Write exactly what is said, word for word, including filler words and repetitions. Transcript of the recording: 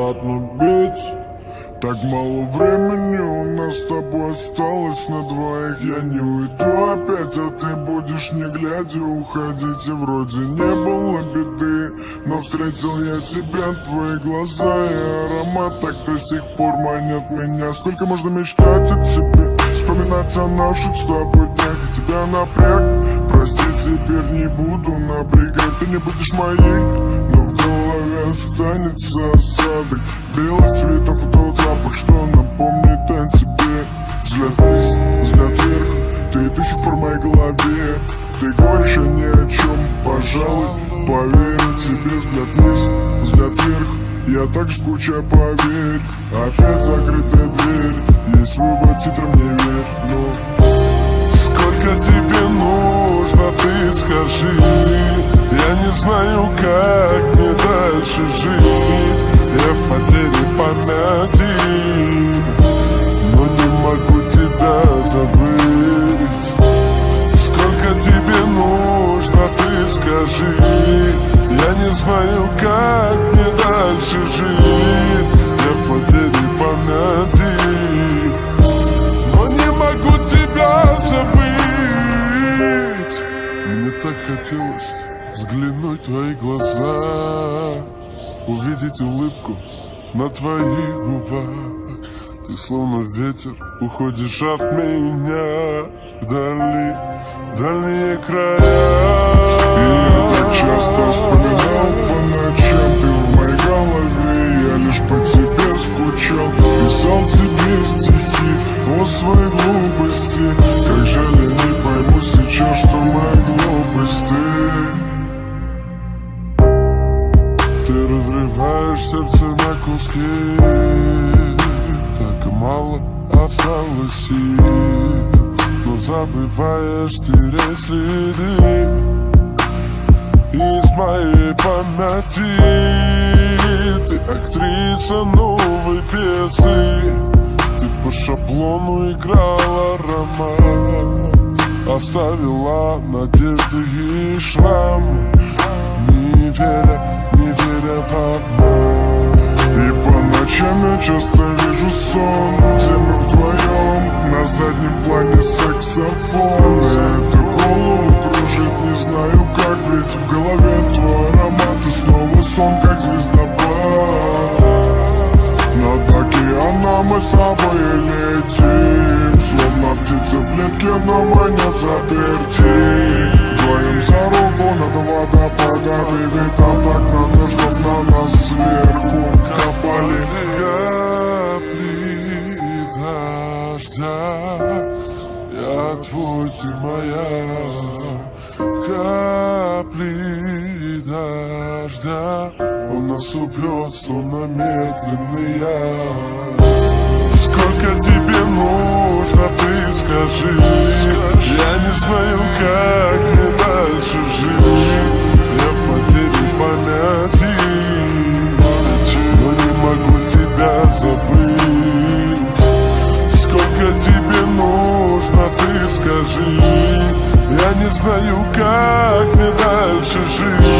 обратно бить. Так мало времени у нас с тобой осталось на двоих. Я не уйду опять, а ты будешь не глядя уходить. И вроде не было беды, но встретил я тебя, твои глаза и аромат так до сих пор манят меня. Сколько можно мечтать о тебе, вспоминать о наших с тобой днях. И тебя напряг, прости, теперь не буду напрягать. Ты не будешь моей, но в голове останется осадок белых цветов и тот запах, что напомнит о тебе. Взгляд вниз, взгляд вверх, ты до сих пор в моей голове. Ты говоришь о ни о чем, пожалуй, поверю тебе. Взгляд вниз, взгляд вверх, я так же скучаю, поверь. Опять закрытая дверь, есть вывод, титром не верь, но... Сколько тебе нужно, ты скажи. Я не знаю, как мне дальше жить. Я в потере памяти, но не могу тебя забыть. Сколько тебе нужно, ты скажи. Я не знаю, как мне дальше жить. Я в потере памяти, но не могу тебя забыть. Мне так хотелось взглянуть в твои глаза, увидеть улыбку на твоих губах. Ты словно ветер, уходишь от меня вдали, в дальние края. И я так часто вспоминал по ночам, ты в моей голове, я лишь по тебе скучал. Писал тебе стихи о своей глупости. Как жаль, я не пойму сейчас, что моя глупость. Ты, ты разрываешь сердце на куски, так мало осталось сил, но забываешь тереть следы из моей памяти. Ты актриса новой пьесы, ты по шаблону играла роман, оставила надежды и шрам, не веря, не веря в обман. И по ночам я часто вижу сон, где мы вдвоем, на заднем плане саксофон. Эту голову кружит, не знаю как, ведь в голове твой аромат. И снова сон, как звездопад. Над океаном мы с тобой летим, словно птицы в клетке, но мы не заперти. Вдвоем за руку над водопадами, ведь там так надо, чтоб на нас сверху капали капли дождя. Я твой, ты моя. Капли дождя, он нас убьет, словно медленный яд. Сколько тебе нужно, ты скажи. Я не знаю, как мне дальше жить. Я в потере памяти, но не могу тебя забыть. Сколько тебе нужно, ты скажи. Я не знаю, как мне дальше жить.